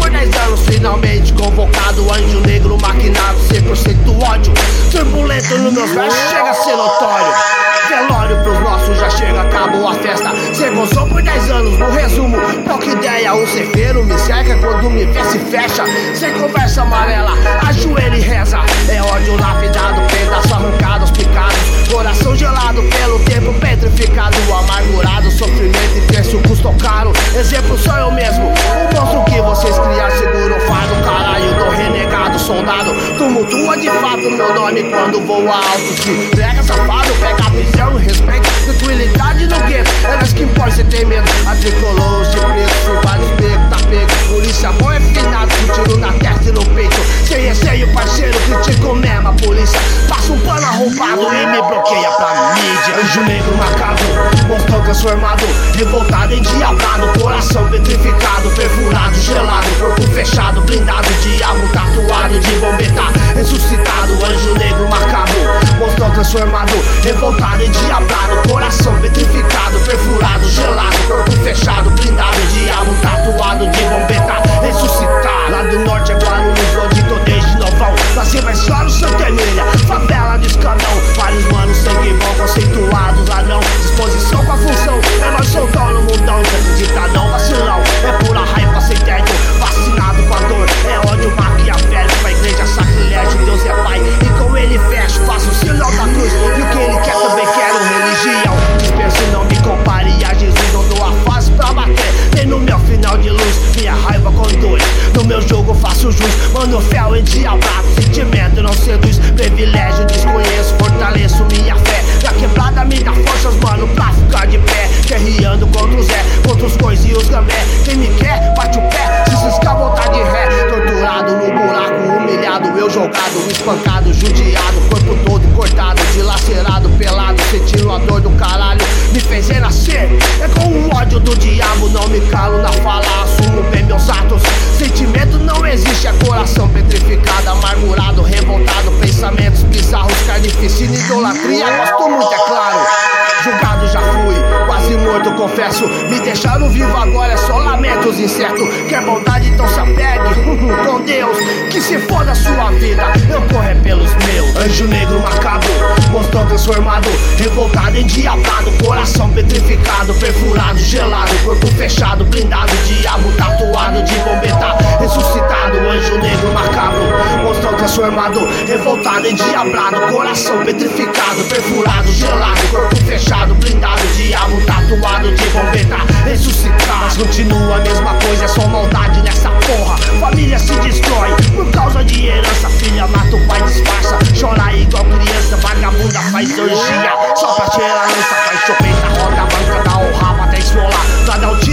por 10 anos, finalmente convocado. Anjo negro maquinado, 100% ódio. Turbulento nos meus versos, chega a ser notório. Velório pros nossos, já chega, acabou a festa. Cê gozou por 10 anos, no resumo, pouca ideia. O cefeiro me cerca, quando me vê se fecha. Sem conversa amarela, ajoelha e reza. É ódio lapidado, pedaço arrancado, picados. Coração gelado pelo tempo petrificado. Amargurado, sofrimento intenso, custo caro. Exemplo sou eu mesmo, o monstro que vocês criaram. Segura o fardo, caralho, do renegado soldado. Tumultua de fato meu nome quando voa alto. Se prega safado, pega a visão, respeito, tranquilidade no gueto. É nós que impõe, cê tem medo. A tricolor, de preto, por vários becos, tá pego. Polícia bom é finado, com tiro na testa e no peito. Sem receio, parceiro, critico mesmo a polícia. Passa um pano arrombado e me bloqueia pra mídia. Anjo negro macabro, monstrão transformado, revoltado, endiabrado, coração petrificado, perfurado, gelado, corpo fechado, blindado, diabo tatuado, de bombeta, ressuscitado. Anjo negro macabro, monstrão transformado, revoltado, endiabrado, coração petrificado, perfurado, gelado, corpo fechado, blindado, diabo tatuado, de bombeta, ressuscitado. Lá do norte é Guarulhos, onde tô desde novão. Nasci mais claro, Santa Emília, favela de Escandão. Vários manos, sangue bom, conceituados, ladrão. Disposição com a função, é nós soltão no mundão. Cê acredita não, vacilão, é pura raiva sem teto. Vacinado com a dor, é ódio maquiavélico. Pra igreja sacrilégio, Deus é pai, e com ele fecho, faço o sinal da cruz. E o que ele quer também quero, religião. Dispenso, não me compare a Jesus, não dou a face pra bater. Nem no meu final de luz, minha raiva conduz. No meu jogo faço jus, mano fel endiabrado. Sentimento não seduz, privilégio desconheço. Fortaleço minha fé, na quebrada me dá forças, mano, pra ficar de pé. Guerreando contra o Zé, contra os cois e os gambé. Quem me quer, bate o pé, se cisca a voltar de ré. Torturado no buraco, humilhado, eu jogado, espancado, judiado. Corpo todo cortado, dilacerado, pelado, sentindo a dor do caralho. Me fez renascer, é com o ódio do diabo. Não me calo na fala, assumo bem meus atos. Sentimento não existe, é coração petrificado, amargurado, revoltado, pensamentos bizarros, carnificina, idolatria. Gosto muito, é claro. Julgado já fui, quase morto, confesso. Me deixaram vivo agora, é só lamentos incerto. Quer bondade, então se apegue com Deus, que se foda a sua vida, eu correr pelos meus. Anjo negro macabro, monstrão transformado, revoltado, endiabrado, coração petrificado, perfurado, gelado, corpo fechado, blindado, diabo tatuado, de bombeta, ressuscitado. Anjo negro macabro, monstrão transformado, revoltado, endiabrado, coração petrificado, perfurado, gelado, corpo fechado, blindado, diabo tatuado, de bombeta, ressuscitado. Mas continua a mesma coisa, é só maldade nessa porra. Família se destrói por causa de herança. Filha mata o pai, disfarça, chora igual criança. Vagabunda faz orgia só pra tirar a lança. Faz chupeta, roda a banca, dá o rabo até esfolar, pra dar o